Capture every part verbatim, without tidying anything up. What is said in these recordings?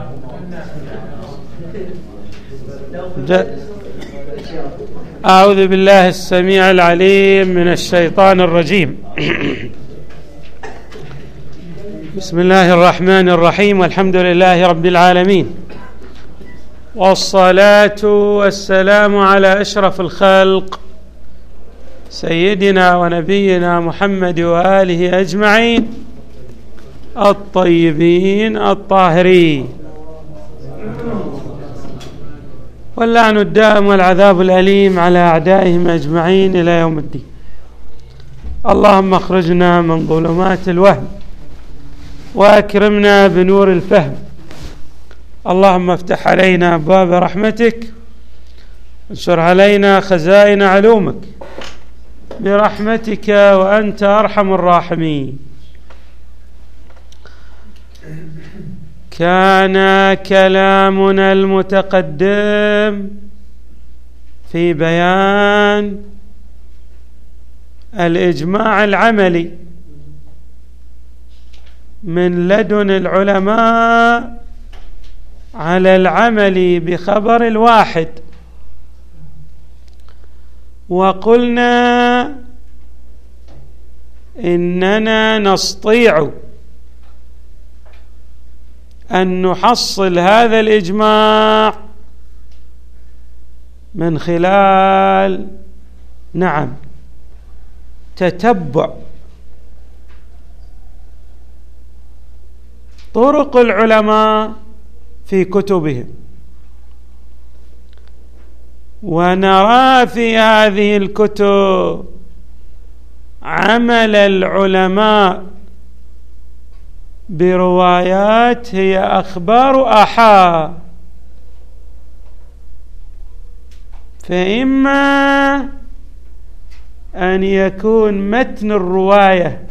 أعوذ بالله السميع العليم من الشيطان الرجيم. بسم الله الرحمن الرحيم، والحمد لله رب العالمين، والصلاة والسلام على أشرف الخلق سيدنا ونبينا محمد وآله أجمعين الطيبين الطاهرين، واللعن الدائم والعذاب الأليم على أعدائهم أجمعين إلى يوم الدين. اللهم اخرجنا من ظلمات الوهم وأكرمنا بنور الفهم. اللهم افتح علينا أبواب رحمتك، انشر علينا خزائن علومك برحمتك وأنت أرحم الراحمين. كان كلامنا المتقدم في بيان الإجماع العملي من لدن العلماء على العمل بخبر الواحد، وقلنا إننا نستطيع أن نحصل هذا الإجماع من خلال نعم تتبع طرق العلماء في كتبهم، ونرى في هذه الكتب عمل العلماء بروايات هي أخبار آحاد، فإما أن يكون متن الرواية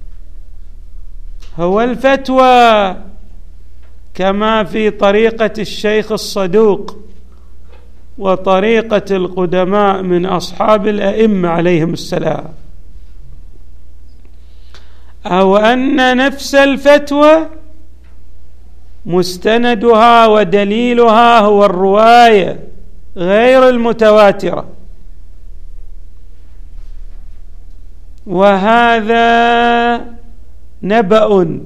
هو الفتوى كما في طريقة الشيخ الصدوق وطريقة القدماء من أصحاب الأئمة عليهم السلام، أو أن نفس الفتوى مستندها ودليلها هو الرواية غير المتواترة، وهذا نبأ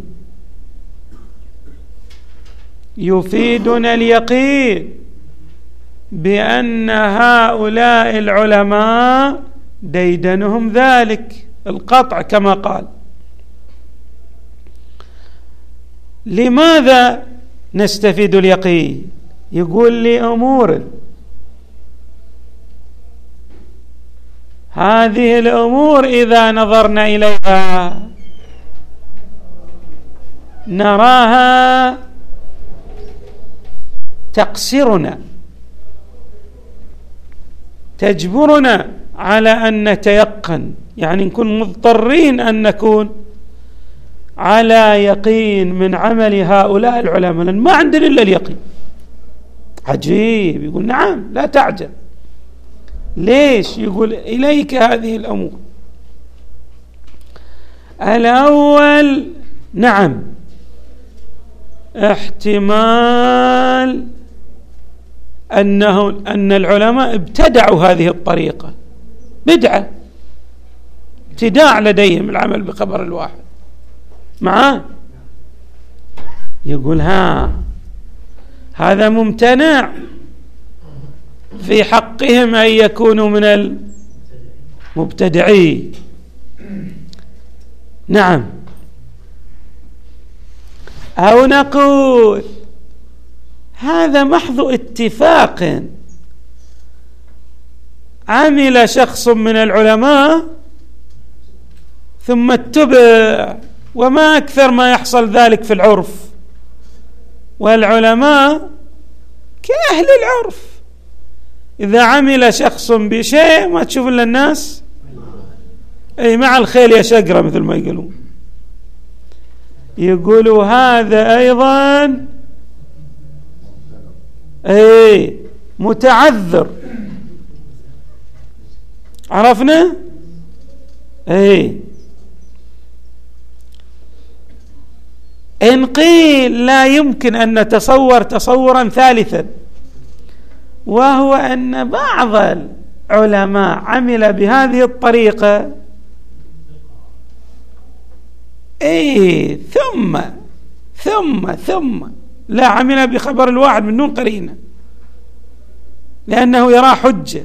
يفيدنا اليقين بأن هؤلاء العلماء ديدنهم ذلك القطع كما قال. لماذا نستفيد اليقين؟ يقول لي أمور، هذه الأمور إذا نظرنا إليها نراها تقصرنا، تجبرنا على أن نتيقن، يعني نكون مضطرين أن نكون على يقين من عمل هؤلاء العلماء، لأن ما عندنا إلا اليقين. عجيب، يقول نعم لا تعجب. ليش؟ يقول إليك هذه الأمور. الأول نعم احتمال أنه أن العلماء ابتدعوا هذه الطريقة، بدعة ابتداع لديهم العمل بخبر الواحد معاه. يقول ها هذا ممتنع في حقهم أن يكونوا من المبتدعين. نعم، أو نقول هذا محض اتفاق عمل شخص من العلماء ثم اتبع، وما أكثر ما يحصل ذلك في العرف، والعلماء كأهل العرف، إذا عمل شخص بشيء ما تشوف إلا الناس أي مع الخيل يا شقرة مثل ما يقولون. يقولوا هذا أيضا أي متعذر، عرفنا؟ أي إن قيل لا يمكن أن نتصور تصورا ثالثا، وهو أن بعض العلماء عمل بهذه الطريقة إيه ثم ثم ثم لا عمل بخبر الواحد من دون قرينة لأنه يرى حجة،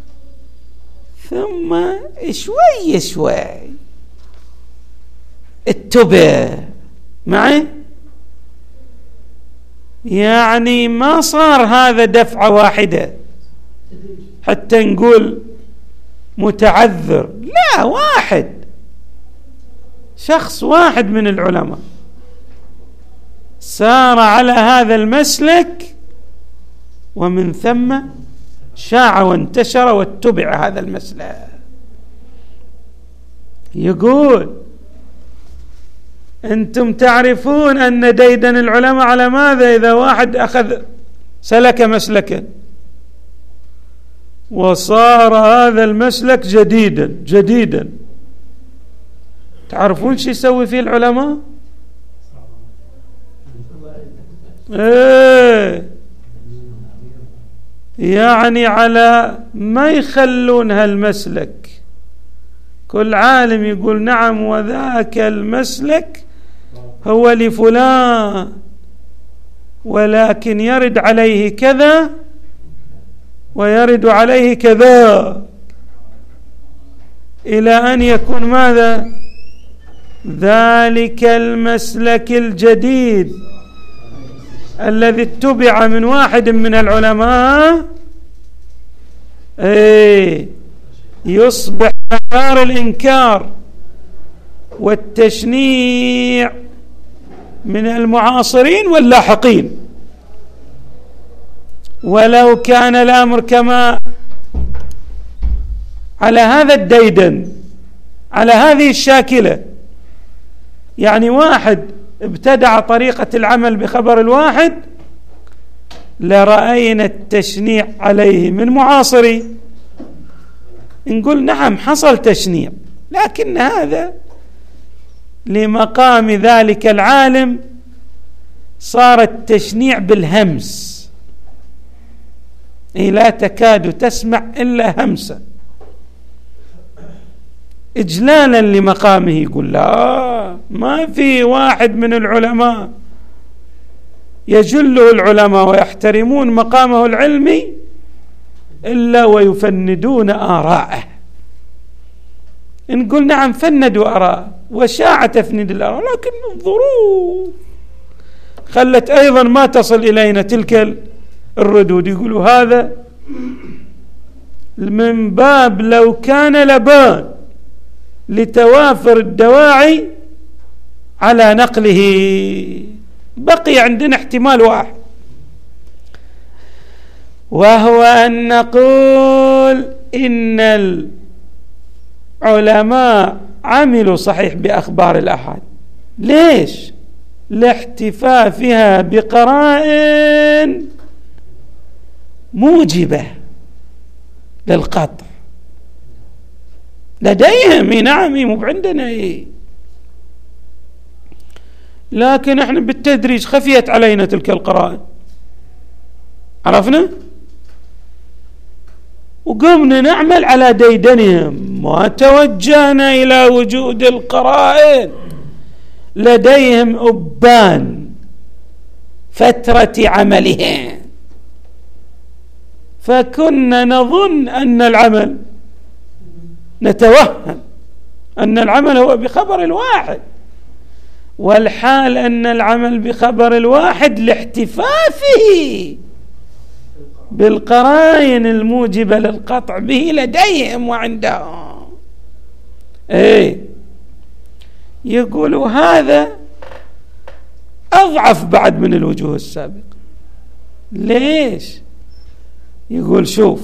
ثم شوي شوي اتبع معي، يعني ما صار هذا دفعة واحدة حتى نقول متعذر، لا، واحد شخص واحد من العلماء سار على هذا المسلك، ومن ثم شاع وانتشر واتبع هذا المسلك. يقول أنتم تعرفون أن ديدن العلماء على ماذا؟ إذا واحد أخذ سلك مسلكا وصار هذا المسلك جديدا جديدا، تعرفون شو يسوي فيه العلماء؟ ايه يعني على ما يخلون هالمسلك، كل عالم يقول نعم وذاك المسلك هو لفلان، ولكن يرد عليه كذا ويرد عليه كذا، إلى أن يكون ماذا؟ ذلك المسلك الجديد الذي اتبع من واحد من العلماء ايه يصبح معيار الإنكار والتشنيع من المعاصرين واللاحقين. ولو كان الأمر كما على هذا الديدن، على هذه الشاكلة، يعني واحد ابتدع طريقة العمل بخبر الواحد، لرأينا التشنيع عليه من معاصري، نقول نعم حصل تشنيع، لكن هذا لمقام ذلك العالم صار التشنيع بالهمس، إيه لا تكاد تسمع إلا همسة إجلالا لمقامه. يقول لا، ما في واحد من العلماء يجله العلماء ويحترمون مقامه العلمي إلا ويفندون آراءه. نقول نعم فندوا آراء وشاع تفنيد الآراء، لكن الظروف خلت أيضا ما تصل إلينا تلك الردود. يقولوا هذا من باب لو كان لبان لتوافر الدواعي على نقله، بقي عندنا احتمال واحد، وهو أن نقول إن العلماء عملوا صحيح بأخبار الأحاد. ليش؟ لاحتفافها بقرائن موجبة للقطع لديهم. نعم مو عندنا إيه، لكن احنا بالتدريج خفيت علينا تلك القرائن، عرفنا وقمنا نعمل على ديدنهم، وتوجهنا إلى وجود القرائن لديهم أبان فترة عملهم، فكنا نظن أن العمل، نتوهم أن العمل هو بخبر الواحد، والحال أن العمل بخبر الواحد لاحتفافه بالقرائن الموجبة للقطع به لديهم وعندهم. ايه يقولوا هذا أضعف بعد من الوجوه السابقة. ليش؟ يقول شوف،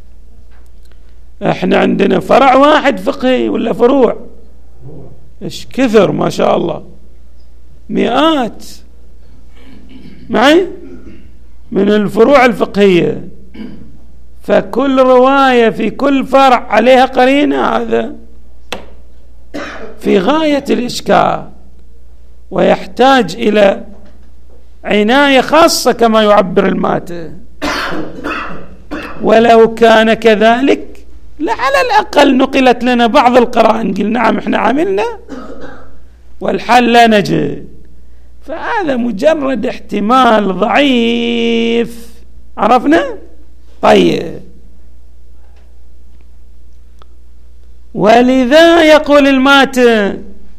احنا عندنا فرع واحد فقهي ولا فروع؟ ايش كثر ما شاء الله، مئات معي من الفروع الفقهية، فكل رواية في كل فرع عليها قرينة، هذا في غاية الإشكال. ويحتاج إلى عناية خاصة كما يعبر الماتع. ولو كان كذلك لعلى الأقل نقلت لنا بعض القرائن قل نعم احنا عملنا والحل لا نجد. فهذا مجرد احتمال ضعيف. عرفنا؟ طيب، ولذا يقول الماتع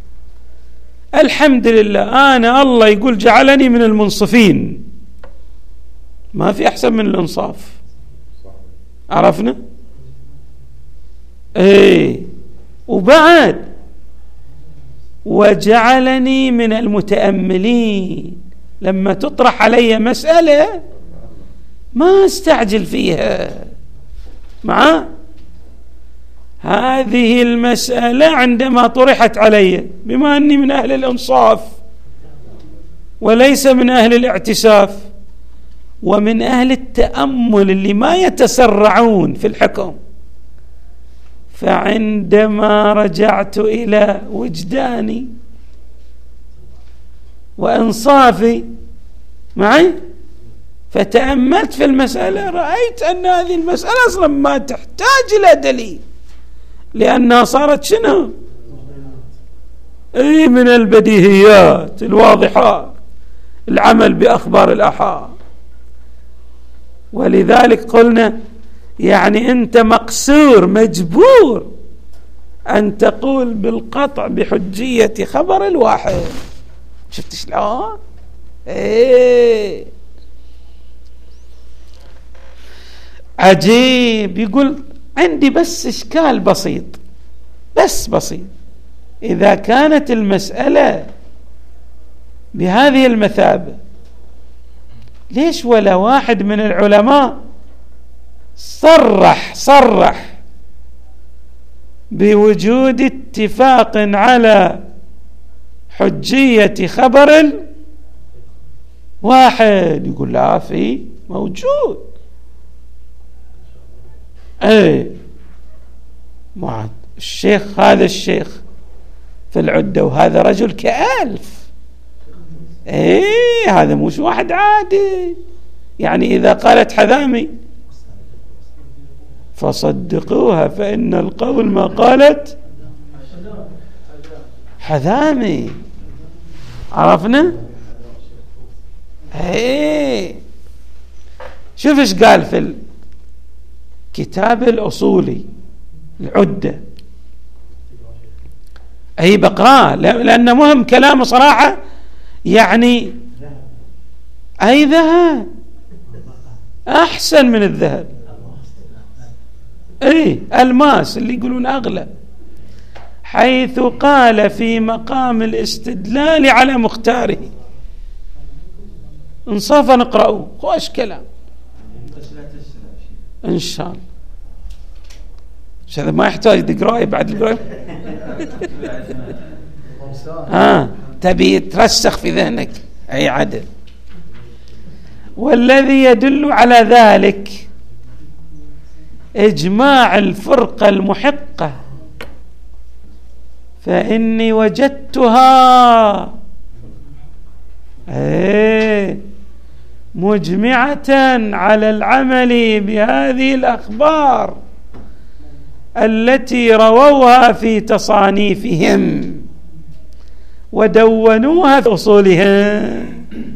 الحمد لله أنا الله يقول جعلني من المنصفين، ما في أحسن من الإنصاف. عرفنا؟ ايه، وبعد وجعلني من المتأملين، لما تطرح علي مسألة ما استعجل فيها. مع هذه المسألة عندما طرحت علي بما أني من أهل الإنصاف وليس من أهل الاعتساف ومن أهل التأمل اللي ما يتسرعون في الحكم، فعندما رجعت إلى وجداني وإنصافي معي فتأملت في المسألة، رأيت أن هذه المسألة أصلا ما تحتاج إلى دليل، لأنها صارت شنو؟ أي من البديهيات الواضحات، العمل بأخبار الآحاد. ولذلك قلنا يعني أنت مقصور مجبور أن تقول بالقطع بحجية خبر الواحد. شفت شلون؟ ايه عجيب. يقول عندي بس إشكال بسيط، بس بسيط، إذا كانت المسألة بهذه المثابة ليش ولا واحد من العلماء صرح صرح بوجود اتفاق على حجية خبر واحد؟ يقول لا، في موجود. ايه معاد الشيخ، هذا الشيخ في العدة وهذا رجل كألف. ايه هذا مش واحد عادي. يعني إذا قالت حذامي فصدقوها فإن القول ما قالت حذامي. عرفنا؟ ايه شوف ايش قال في الكتاب الأصولي العدة. اي بقراه لأنه مهم كلامه صراحة. يعني أي ذهب أحسن من الذهب، اي الماس اللي يقولون أغلى، حيث قال في مقام الاستدلال على مختاره. انصافا نقرأه، خوش كلام إن شاء الله. هذا ما يحتاج تقرأه بعد القراءة. آه تبي ترسخ في ذهنك. أي عدل. والذي يدل على ذلك إجماع الفرقة المحقة، فإني وجدتها ايه مجمعة على العمل بهذه الأخبار التي رووها في تصانيفهم ودونوها في أصولها.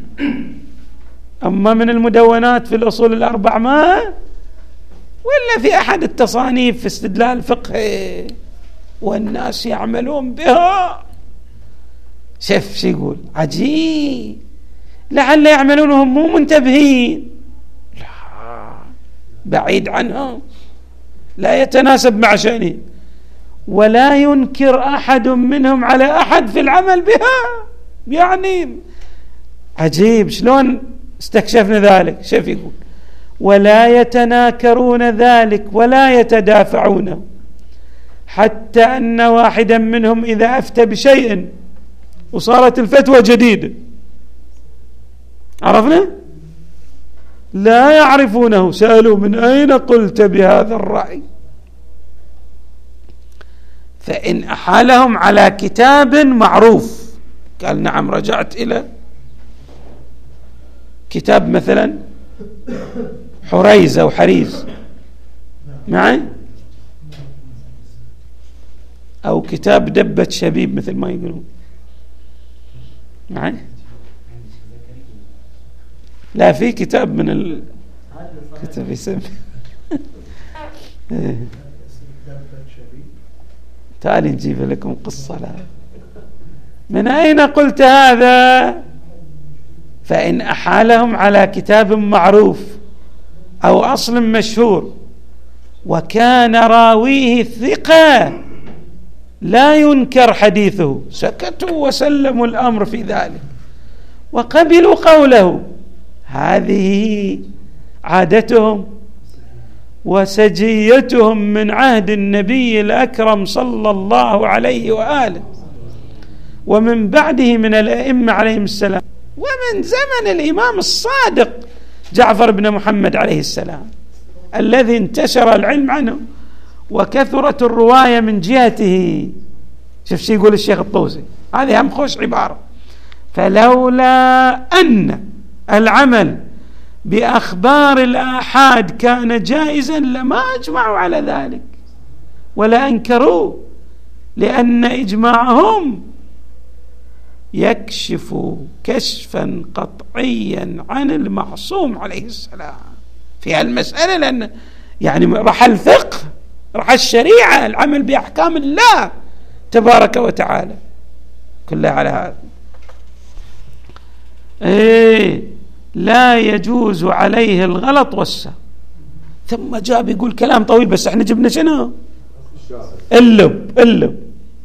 أما من المدونات في الأصول الأربع ما ولا في أحد التصانيف في استدلال فقهي والناس يعملون بها. شوف شو يقول عجيب، لعل يعملون وهم مو منتبهين. لا، بعيد عنهم، لا يتناسب مع شأنه، ولا ينكر أحد منهم على أحد في العمل بها. يعني عجيب شلون استكشفنا ذلك. شوف يقول ولا يتناكرون ذلك ولا يتدافعونه، حتى أن واحدا منهم إذا أفتى بشيء وصارت الفتوى جديدة، عرفنا؟ لا يعرفونه، سألوا من أين قلت بهذا الرأي؟ فإن أحالهم على كتاب معروف قال نعم رجعت إلى كتاب مثلا حريز أو حريز معي، أو كتاب دبة شبيب مثل ما يقولون معي. لا، في كتاب من الكتاب يسمى تعالي نجيب لكم قصة. لا، من أين قلت هذا؟ فإن أحالهم على كتاب معروف أو أصل مشهور وكان راويه ثقة لا ينكر حديثه، سكتوا وسلموا الأمر في ذلك وقبلوا قوله. هذه عادتهم وسجيتهم من عهد النبي الأكرم صلى الله عليه وآله ومن بعده من الأئمة عليهم السلام، ومن زمن الإمام الصادق جعفر بن محمد عليه السلام الذي انتشر العلم عنه وكثرت الرواية من جهته. شوف شي يقول الشيخ الطوسي، هذه هم خوش عبارة: فلولا أن العمل بأخبار الآحاد كان جائزا لما أجمعوا على ذلك ولا أنكروا، لأن إجماعهم يكشف كشفا قطعيا عن المعصوم عليه السلام في هالمسألة، لأن يعني راح الفقه، راح الشريعة، العمل بأحكام الله تبارك وتعالى كلها على هذا. إيه لا يجوز عليه الغلط والسهو. ثم جاء يقول كلام طويل، بس احنا جبنا شنو؟ اللب اللب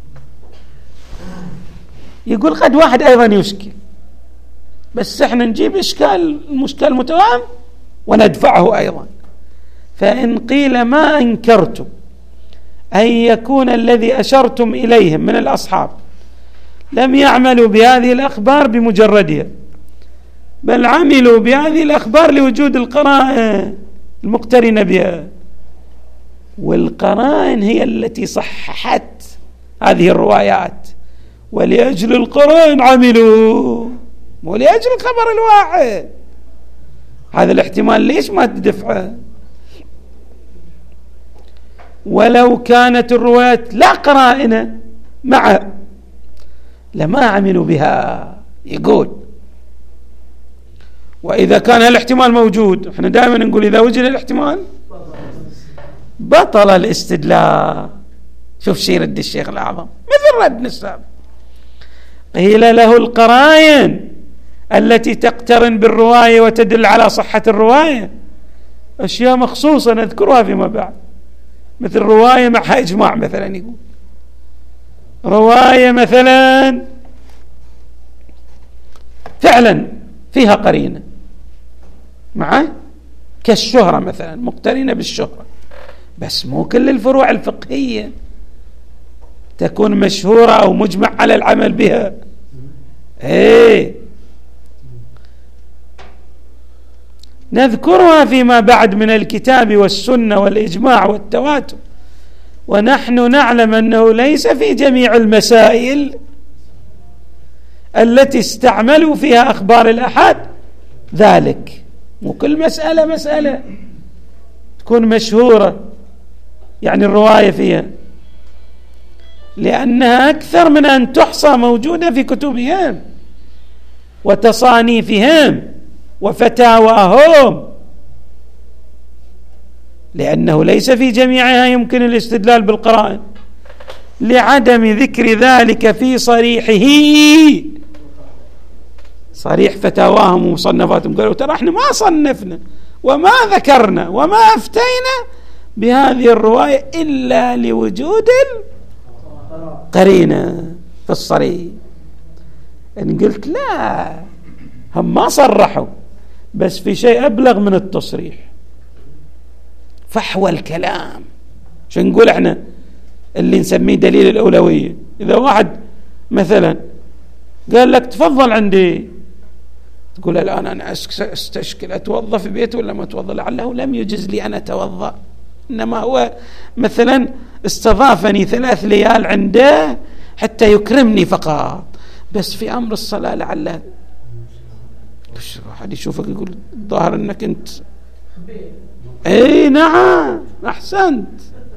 يقول قد واحد أيضا يشكل، بس احنا نجيب إشكال المشكل متوام وندفعه أيضا. فإن قيل ما أنكرتم أن يكون الذي أشرتم إليهم من الأصحاب لم يعملوا بهذه الأخبار بمجردها، بل عملوا بهذه الأخبار لوجود القرائن المقترنة بها، والقرائن هي التي صححت هذه الروايات، ولأجل القرائن عملوا ولأجل الخبر الواحد. هذا الاحتمال ليش ما تدفعه؟ ولو كانت الروايات لا قرائن مع لما عملوا بها. يقول وإذا كان الاحتمال موجود، احنا دائما نقول إذا وجد الاحتمال بطل الاستدلال. شوف شي رد الشيخ الأعظم مثل رد نساب، قيل له القرائن التي تقترن بالرواية وتدل على صحة الرواية أشياء مخصوصة نذكرها فيما بعد، مثل رواية معها إجماع مثلا، يقول رواية مثلا فعلا فيها قرينة معه كالشهرة مثلا، مقترنة بالشهرة، بس مو كل الفروع الفقهية تكون مشهورة أو مجمع على العمل بها. ايه نذكرها فيما بعد من الكتاب والسنة والإجماع والتواتر، ونحن نعلم أنه ليس في جميع المسائل التي استعملوا فيها أخبار الأحاد ذلك. مو كل مسألة مسألة تكون مشهورة يعني الرواية فيها، لأنها أكثر من أن تحصى موجودة في كتبهم وتصانيفهم وفتاواهم، لأنه ليس في جميعها يمكن الاستدلال بالقرائن لعدم ذكر ذلك في صريحه. صريح فتاواهم ومصنفاتهم قالوا ترى احنا ما صنفنا وما ذكرنا وما أفتينا بهذه الرواية إلا لوجود قرينة في الصريح. إن قلت لا، هم ما صرحوا، بس في شيء أبلغ من التصريح، فحوى الكلام. شو نقول احنا اللي نسميه دليل الأولوية؟ إذا واحد مثلا قال لك تفضل عندي، تقول الآن أنا أستشكل أتوظف في بيته ولا ما أتوظف، لعله لم يجز لي أن أتوظف، إنما هو مثلا استضافني ثلاث ليال عنده حتى يكرمني فقط، بس في أمر الصلاة لعله واحد يشوفك يقول الظاهر أنك أنت أي نعم أحسنت.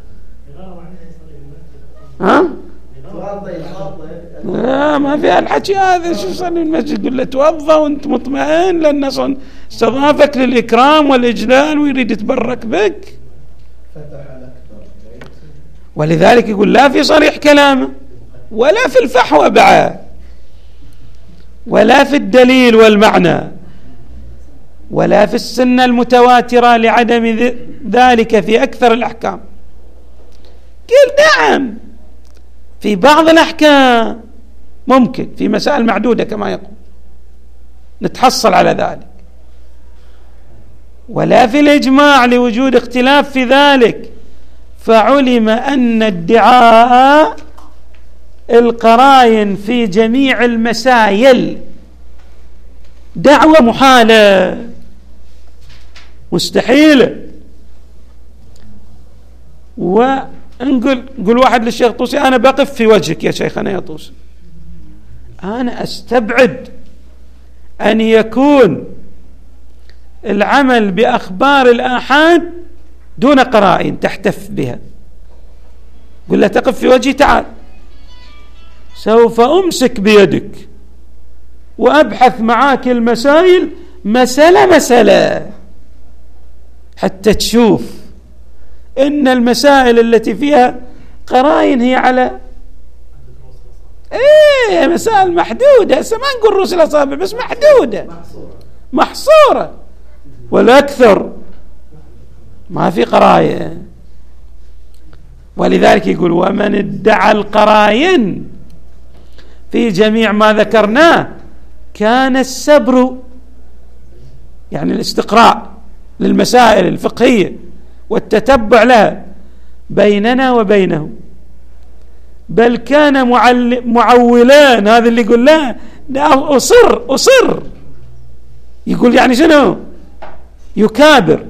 ها لا ما في الحكي هذا، شو صلي المسجد يقول له توضأ وانت مطمئن لأن استضافك للإكرام والإجلال ويريد يتبرك بك، ولذلك يقول لا في صريح كلامه ولا في الفحوى بعد ولا في الدليل والمعنى ولا في السنة المتواترة لعدم ذلك في أكثر الأحكام. قل نعم في بعض الأحكام ممكن، في مسائل معدودة كما يقول نتحصل على ذلك، ولا في الإجماع لوجود اختلاف في ذلك، فعلم أن ادعاء القرائن في جميع المسائل دعوة محالة مستحيلة. ونقول نقول واحد للشيخ طوسي أنا بقف في وجهك يا شيخنا يا طوسي، أنا أستبعد أن يكون العمل بأخبار الآحاد دون قرائن تحتف بها. قل له تقف في وجهي، تعال سوف أمسك بيدك وأبحث معاك المسائل مسألة مسألة حتى تشوف إن المسائل التي فيها قرائن هي على إيه مسائل محدودة، ما نقول رؤوس الأصابع بس محدودة محصورة، والأكثر ما في قرائن. ولذلك يقول ومن ادعى القرائن في جميع ما ذكرناه كان السبر يعني الاستقراء للمسائل الفقهية والتتبع لها بيننا وبينه، بل كان معولان. هذا اللي يقول لا أصر أصر يقول يعني شنو يكابر،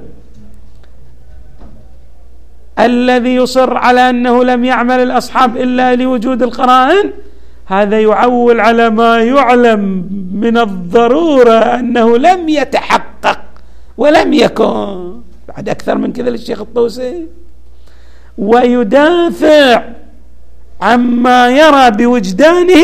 الذي يصر على أنه لم يعمل الأصحاب إلا لوجود القرائن هذا يعول على ما يعلم من الضرورة أنه لم يتحقق ولم يكن. بعد أكثر من كذا للشيخ الطوسي، ويدافع عما يرى بوجدانه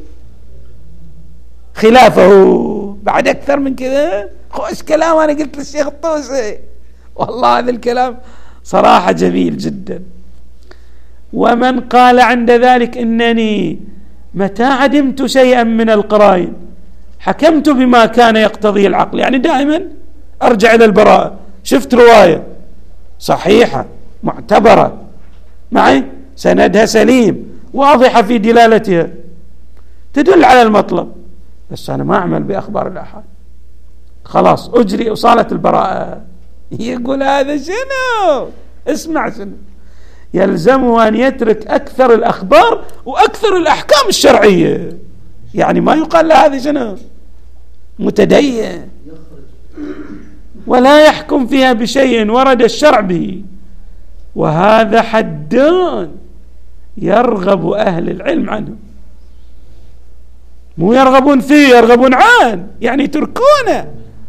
خلافه. بعد أكثر من كذا خوش كلام أنا قلت للشيخ الطوسي، والله هذا الكلام صراحة جميل جدا. ومن قال عند ذلك إنني متى عدمت شيئا من القرائن حكمت بما كان يقتضي العقل، يعني دائما أرجع إلى البراءة، شفت رواية صحيحة معتبرة معي سندها سليم واضحة في دلالتها تدل على المطلب، بس أنا ما أعمل بأخبار الآحاد، خلاص أجري أصالة البراءة. يقول هذا شنو؟ اسمع شنو يلزمه أن يترك أكثر الأخبار وأكثر الأحكام الشرعية، يعني ما يقال له هذا شنو متدين ولا يحكم فيها بشيء ورد الشرع به، وهذا حد يرغب أهل العلم عنه، مو يرغبون فيه يرغبون عنه، يعني تركونه.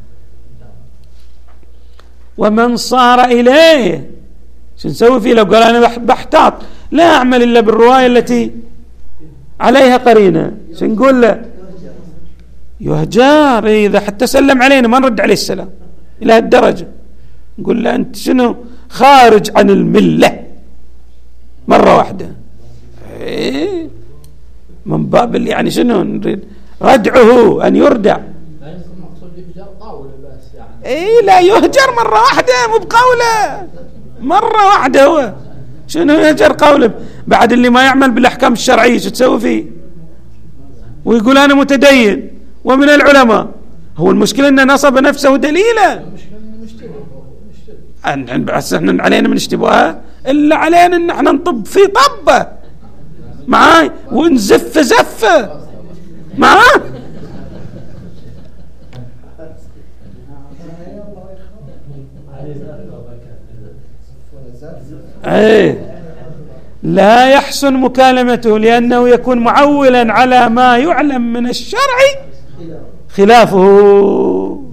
ومن صار إليه شو نسوي فيه؟ لو قال أنا بحتاط لا أعمل إلا بالرواية التي عليها قرينة، شو نقول له؟ يهجر. إذا حتى سلم علينا ما نرد عليه السلام إلى هالدرجة، نقول له أنت شنو خارج عن الملة مرة واحدة. إيه من باب يعني شنو نريد ردعه أن يردع. إيه لا يهجر مرة واحدة مو بقوله مرة واحدة. هو شنو يهجر قوله؟ بعد اللي ما يعمل بالأحكام الشرعية شو تسوي فيه؟ ويقول أنا متدين ومن العلماء. هو المشكلة أن نصب نفسه دليلا، بس احنا علينا من اشتباهه إلا علينا أن احنا نطب في طبة معاي ونزف زفة معاه. ايه لا يحسن مكالمته لأنه يكون معولا على ما يعلم من الشرع خلافه.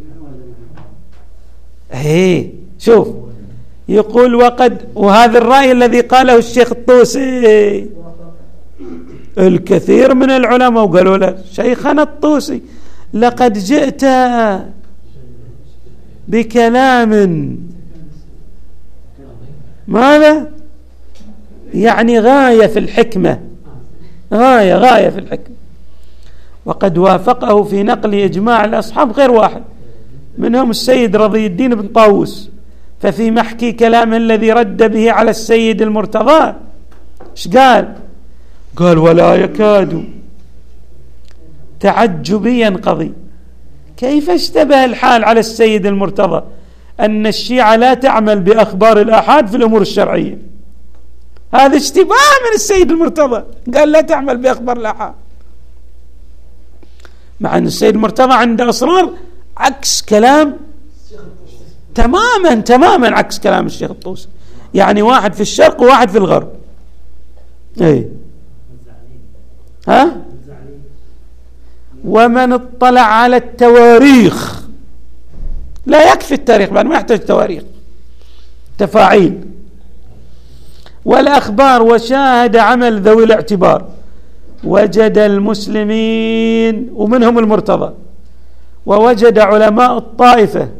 هي شوف يقول وقد، وهذا الرأي الذي قاله الشيخ الطوسي، الكثير من العلماء وقالوا له شيخنا الطوسي لقد جئت بكلام ماذا يعني غاية في الحكمة، غاية غاية في الحكمة، وقد وافقه في نقل إجماع الأصحاب غير واحد منهم السيد رضي الدين بن طاووس، ففي محكي كلامه الذي رد به على السيد المرتضى ايش قال؟ قال ولا يكاد تعجبي ينقضي. كيف اشتبه الحال على السيد المرتضى أن الشيعة لا تعمل بأخبار الآحاد في الأمور الشرعية؟ هذا اشتباه من السيد المرتضى، قال لا تعمل بأخبار الآحاد، مع أن السيد المرتضى عنده أسرار عكس كلام تماما تماما عكس كلام الشيخ الطوسي، يعني واحد في الشرق وواحد في الغرب. اي ها ومن اطلع على التواريخ، لا يكفي التاريخ بعد ما يحتاج تواريخ، تفاعيل والأخبار، وشاهد عمل ذوي الاعتبار، وجد المسلمين ومنهم المرتضى، ووجد علماء الطائفة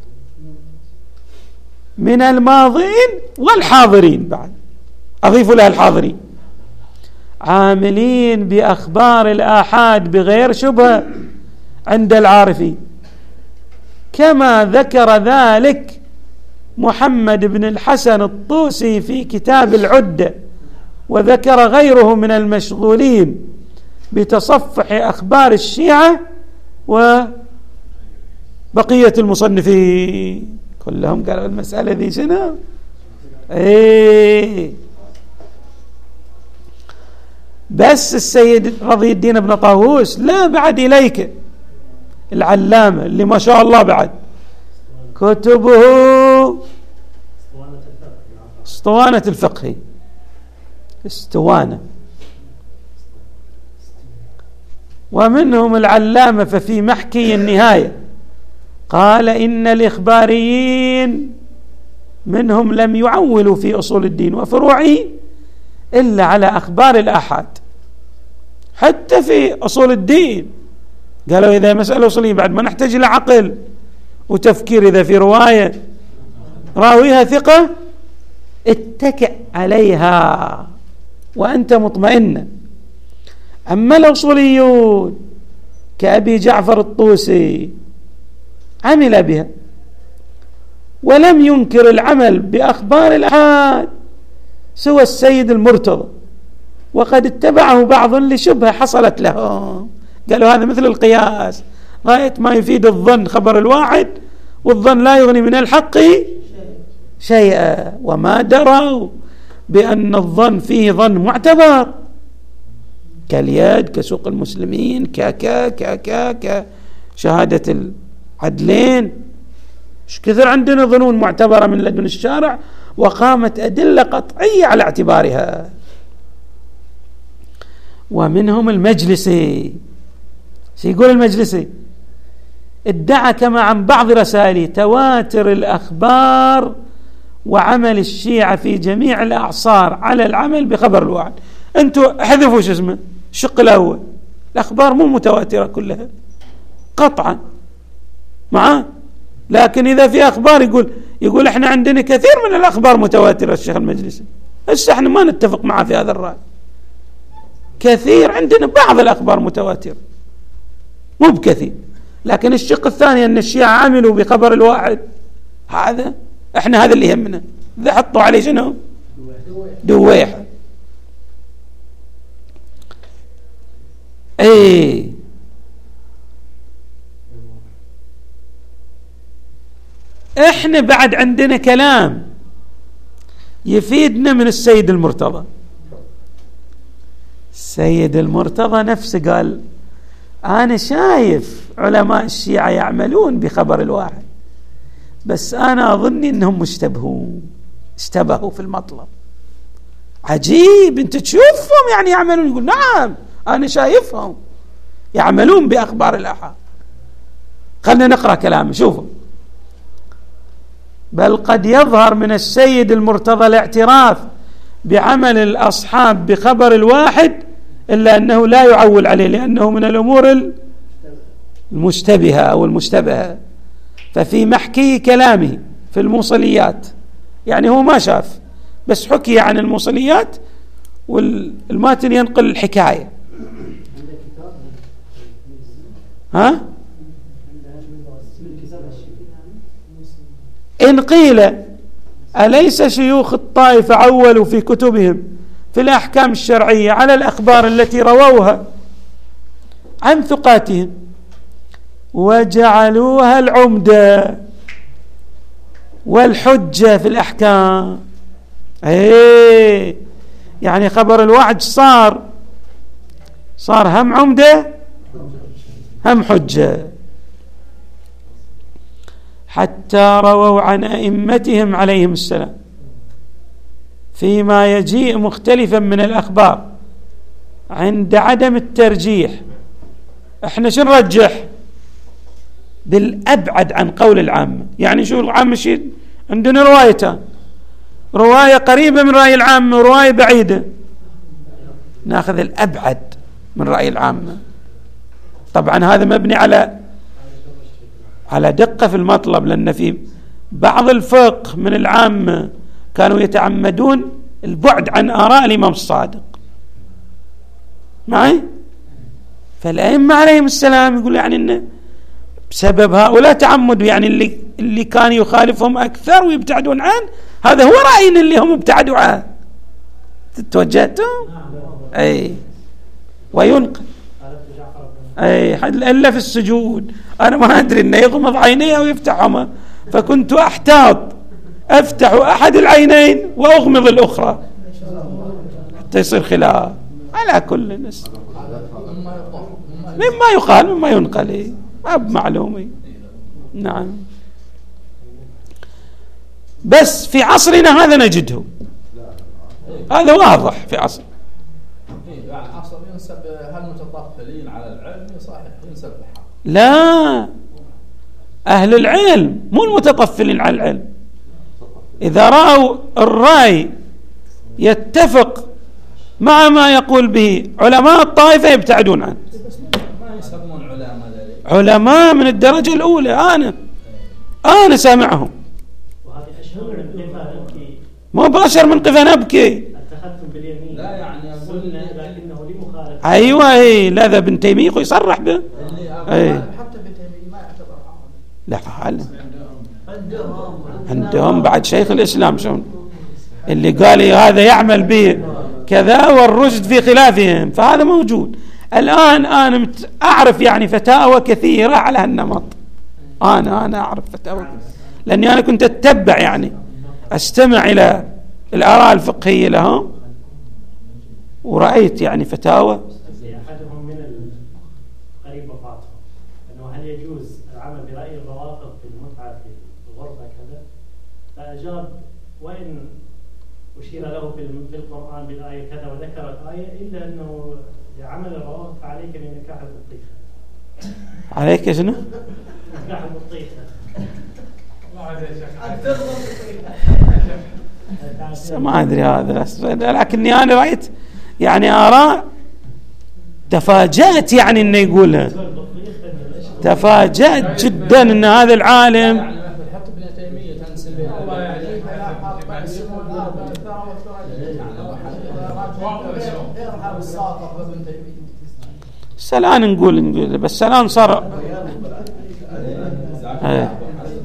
من الماضين والحاضرين، بعد أضيف لها الحاضرين، عاملين بأخبار الآحاد بغير شبهة عند العارفين، كما ذكر ذلك محمد بن الحسن الطوسي في كتاب العدة، وذكر غيره من المشغولين بتصفح أخبار الشيعة وبقية المصنفين كلهم قالوا المسألة ذي شنو؟ ايه بس السيد رضي الدين بن طاووس لا، بعد إليك العلامة اللي ما شاء الله بعد كتبه اسطوانة الفقه، استوانة، ومنهم العلامة ففي محكي النهاية قال إن الإخباريين منهم لم يعولوا في أصول الدين وفروعه إلا على أخبار الآحاد، حتى في أصول الدين قالوا إذا مسألة أصولية بعد ما نحتاج إلى عقل وتفكير، إذا في رواية راويها ثقة اتكئ عليها وأنت مطمئن. أما الأصوليون كأبي جعفر الطوسي عمل بها ولم ينكر العمل بأخبار الآحاد سوى السيد المرتضى، وقد اتبعه بعض لشبهة حصلت له، قالوا هذا مثل القياس، غاية ما يفيد الظن خبر الواحد، والظن لا يغني من الحق شيئا، وما دروا بأن الظن فيه ظن معتبر كاليد، كسوق المسلمين، كاكا كاكا كشهادة العدلين، ايش كثر عندنا ظنون معتبرة من لدن الشارع وقامت أدلة قطعية على اعتبارها. ومنهم المجلسي، سيقول المجلسي ادعى كما عن بعض رسائله تواتر الأخبار وعمل الشيعة في جميع الأعصار على العمل بخبر الواحد. أنتوا حذفوا شو اسمه الشق الأول، الأخبار مو متواترة كلها قطعا معاه، لكن إذا في أخبار يقول يقول إحنا عندنا كثير من الأخبار متواترة. الشيخ المجلسي هسه إحنا ما نتفق معه في هذا الرأي، كثير عندنا بعض الأخبار متواترة مو بكثير، لكن الشق الثاني أن الشيعة عملوا بخبر الواحد، هذا إحنا هذا اللي يهمنا. إذا حطوا عليه شنو دويحة. ايه احنا بعد عندنا كلام يفيدنا من السيد المرتضى. السيد المرتضى نفسه قال انا شايف علماء الشيعة يعملون بخبر الواحد، بس انا اظن انهم مشتبهون، اشتبهوا في المطلب، عجيب، أنت تشوفهم يعني يعملون؟ يقول نعم أنا شايفهم يعملون بأخبار الآحاد. خلنا نقرأ كلامه. شوفوا: بل قد يظهر من السيد المرتضى الاعتراف بعمل الأصحاب بخبر الواحد، إلا أنه لا يعول عليه لأنه من الأمور المشتبهة أو المشتبهة. ففي محكي كلامه في الموصليات، يعني هو ما شاف بس حكي عن الموصليات والماتن ينقل الحكاية. ها؟ إن قيل أليس شيوخ الطائفة عولوا في كتبهم في الأحكام الشرعية على الأخبار التي رووها عن ثقاتهم وجعلوها العمدة والحجة في الأحكام؟ ايه، يعني خبر الوعد صار صار هم عمدة هم حجة، حتى رووا عن أئمتهم عليهم السلام فيما يجيء مختلفا من الأخبار عند عدم الترجيح. احنا شو نرجح؟ بالأبعد عن قول العامة. يعني شو العامة؟ شيء عندنا روايتان، رواية قريبة من رأي العامة ورواية بعيدة، ناخذ الأبعد من رأي العامة. طبعا هذا مبني على على دقة في المطلب، لأن في بعض الفقه من العامة كانوا يتعمدون البعد عن آراء الإمام الصادق معي. فالأئمة عليهم السلام يقول يعني إن بسبب هؤلاء تعمدوا، يعني اللي اللي كان يخالفهم أكثر ويبتعدون عنه، هذا هو رأينا اللي هم ابتعدوا عنه. توجهتم؟ أي وينقل أي إلا في السجود. أنا ما أدري إنه يغمض عينيه أو يفتحهما، فكنت أحتاط أفتح أحد العينين وأغمض الأخرى حتى يصير خلاف. على كل ناس مما يقال مما ينقل ما بمعلومي. نعم، بس في عصرنا هذا نجده، هذا واضح في عصر. يعني عصر ينسب هالمتطفلين على العلم صحيح ينسب الحق. لا، أهل العلم مو المتطفلين على العلم. إذا رأوا الرأي يتفق مع ما يقول به علماء الطائفة يبتعدون عنه. ما يسمون علماء ذلك، علماء من الدرجة الأولى. أنا أنا سامعهم. وهذه أشهر من قفا نبكي، مو بأشهر من قفا نبكي. اتخذتم باليمين. لا يعني يقول لكنه لمخالفة. أيوة، هي لا ذا ابن تيمية يصرح به. أي. حتى ابن تيمية ما يعتبر عامل. لا حال عندهم بعد شيخ الإسلام شون اللي قال هذا يعمل به كذا والرشد في خلافهم، فهذا موجود الآن. أنا أعرف يعني فتاوى كثيرة على هالنمط. أنا أنا أعرف فتاوى لأني أنا كنت أتبع، يعني أستمع إلى الآراء الفقهية لهم، ورأيت يعني فتاوى. أحدهم من قريب وفاته أنه هل يجوز العمل برأي الروافض في المتعة في الغربة كذا؟ فأجاب: وإن أشير له في القرآن بالآية كذا وذكر الآية، إلا أنه لعمل الروافض فعليك بنكاح البطيخة. عليك شنو؟ نكاح البطيخة. ما أدري هذا، لكني أنا رأيت يعني آراء تفاجأت، يعني إنه يقولها تفاجأت جدا إن هذا العالم سلان نقول نقول بس سلان صار ايه.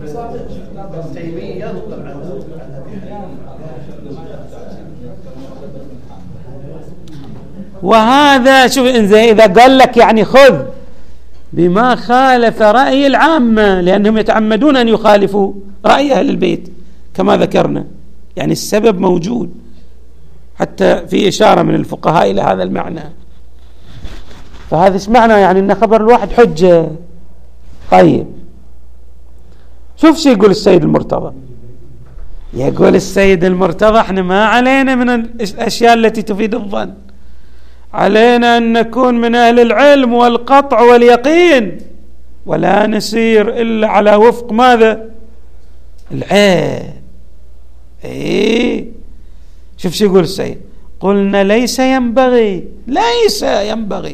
وهذا شوف إذا قال لك يعني خذ بما خالف رأي العامة، لأنهم يتعمدون أن يخالفوا رأي أهل البيت كما ذكرنا، يعني السبب موجود، حتى في إشارة من الفقهاء إلى هذا المعنى. فهذا ايش معنى؟ يعني أن خبر الواحد حجة. طيب شوف شو يقول السيد المرتضى: يقول السيد المرتضى احنا ما علينا من الأشياء التي تفيد الظن، علينا أن نكون من أهل العلم والقطع واليقين، ولا نسير إلا على وفق ماذا؟ العين. ايه شوف شو يقول السيد، قلنا ليس ينبغي ليس ينبغي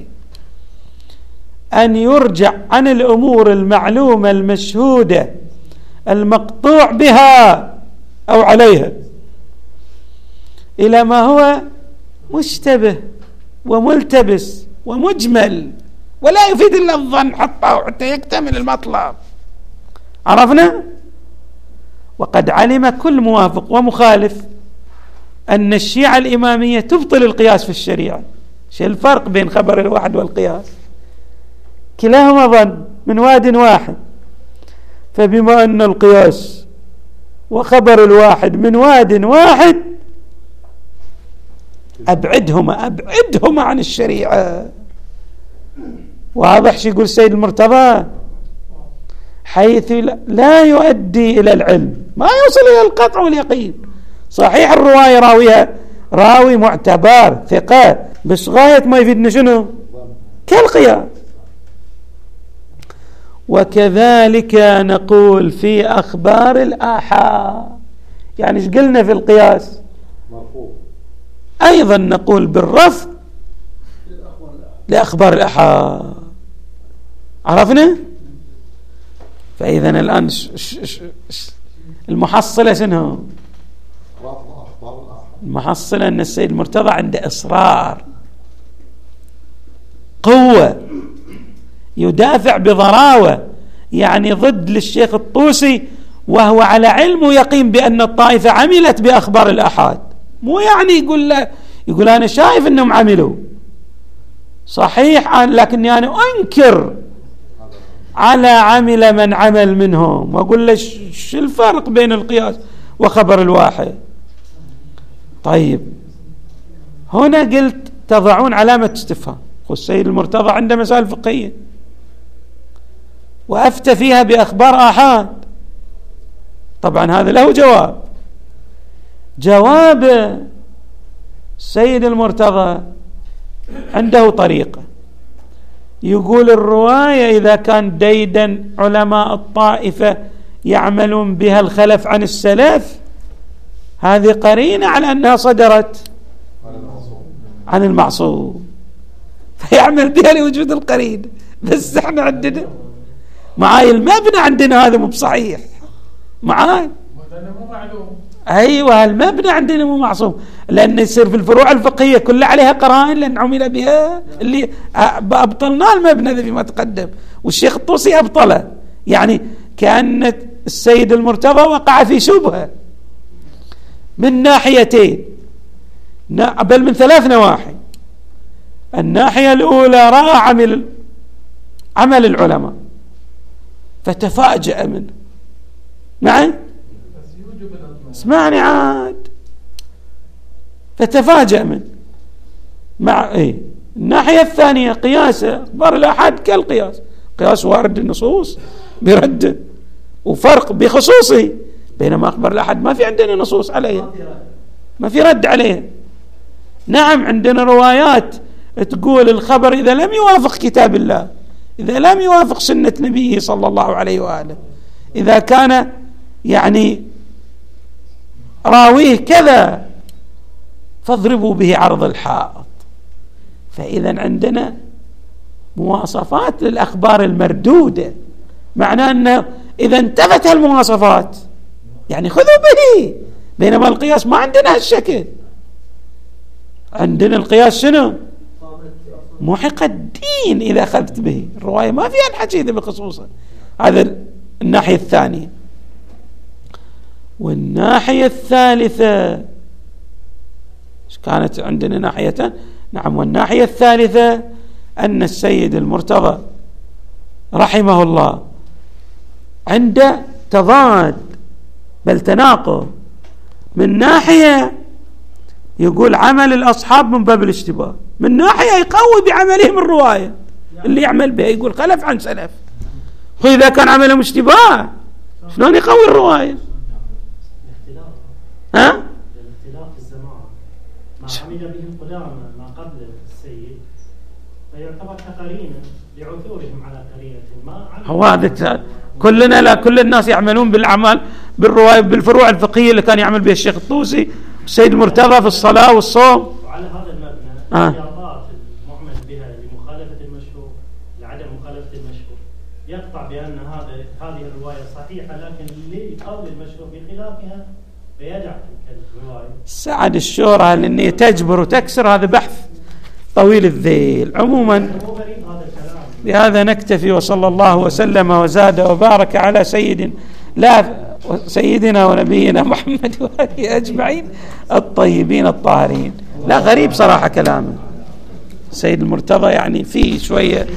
أن يرجع عن الأمور المعلومة المشهودة المقطوع بها أو عليها إلى ما هو مشتبه وملتبس ومجمل ولا يفيد إلا الظن حتى يكتمل المطلب. عرفنا؟ وقد علم كل موافق ومخالف أن الشيعة الإمامية تبطل القياس في الشريعة. شو الفرق بين خبر الواحد والقياس؟ كلاهما ظن من واد واحد، فبما أن القياس وخبر الواحد من واد واحد أبعدهما أبعدهما عن الشريعة. واضح شو يقول السيد المرتضى؟ حيث لا يؤدي إلى العلم، ما يوصل إلى القطع واليقين. صحيح الرواية راويها راوي معتبر ثقة، بس غاية ما يفيدنا شنو؟ كالقياس. وكذلك نقول في أخبار الآحاد، يعني ايش قلنا في القياس؟ أيضا نقول بالرفض لأخبار الآحاد. عرفنا؟ فإذا الآن ش ش ش ش المحصلة شنو؟ المحصلة أن السيد المرتضى عنده إصرار، قوة، يدافع بضراوة، يعني ضد للشيخ الطوسي وهو على علم ويقين بأن الطائفة عملت بأخبار الآحاد. مو يعني يقول له يقول أنا شايف أنهم عملوا صحيح، لكني أنا أنكر على عمل من عمل منهم، وأقول له شو الفرق بين القياس وخبر الواحد. طيب هنا قلت تضعون علامة استفهام. والسيد المرتضى عنده مسائل فقهية وأفتى فيها بأخبار آحاد، طبعا هذا له جواب. جواب السيد المرتضى عنده طريقة، يقول الرواية إذا كان ديدا علماء الطائفة يعملون بها الخلف عن السلف، هذه قرينة على أنها صدرت عن المعصوم، فيعمل بها لوجود القرين. بس احنا عندنا معاي المبنى عندنا هذا مو بصحيح، معاي ايوه المبنى عندنا مو معصوم، لان يصير في الفروع الفقهيه كلها عليها قرائن لان عمل بها، اللي ابطلنا المبنى ذا فيما تقدم، والشيخ الطوسي ابطله، يعني كأن السيد المرتضى وقع في شبهه من ناحيتين، بل من ثلاث نواحي. الناحية الأولى رأى عمل عمل العلماء فتفاجأ منه، معي اسمعني عاد، فتفاجأ منه مع ايه. الناحية الثانية قياسه أخبار الآحاد كالقياس، قياس وارد النصوص برد وفرق بخصوصه، بينما أخبار الآحاد ما في عندنا نصوص عليها، ما في رد عليها. نعم عندنا روايات تقول الخبر إذا لم يوافق كتاب الله، إذا لم يوافق سنة نبيه صلى الله عليه وآله، إذا كان يعني راويه كذا فاضربوا به عرض الحائط. فإذا عندنا مواصفات للأخبار المردودة، معناه أنه إذا انتفت هالمواصفات يعني خذوا به، بينما القياس ما عندنا هالشكل. عندنا القياس شنو؟ محق الدين إذا أخذت به، الرواية ما فيها الحكي ذا بخصوصا. هذا الناحية الثانية. والناحية الثالثة إيش كانت عندنا ناحيتان؟ نعم، والناحية الثالثة أن السيد المرتضى رحمه الله عنده تضاد بل تناقض. من ناحية يقول عمل الأصحاب من باب الاشتباه، من ناحية يقوي بعملهم الرواية اللي يعمل بها، يقول خلف عن سلف. وإذا كان عملهم اشتباه شلون يقوي الرواية؟ ها؟ الاختلاف الزمان ما عمل به القدامى ما قبل السيد فيعتبر كقرينة لعثورهم على قرينة ما. هو هذا كلنا لا كل الناس يعملون بالأعمال بالرواية بالفروع الفقهية اللي كان يعمل بها الشيخ الطوسي والسيد المرتضى في الصلاة والصوم. وعلى هذا المبنى آه. الاحتياطات المعمل بها لمخالفة المشهور لعدم مخالفة المشهور يقطع بأن هذا هذه الرواية صحيحة لكن لقول المشهور بخلافها فيدع تلك الرواية. سعد الشورى لأني تجبر وتكسر هذا بحث طويل الذيل. عموما بهذا نكتفي وصلى الله وسلم وزاد وبارك على سيد لا سيدنا ونبينا محمد وآله أجمعين الطيبين الطاهرين. لا غريب صراحة كلامه سيد المرتضى يعني فيه شوية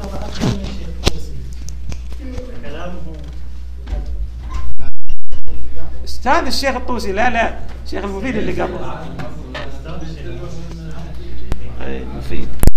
استاذ الشيخ الطوسي. لا لا الشيخ المفيد اللي قبله مفيد.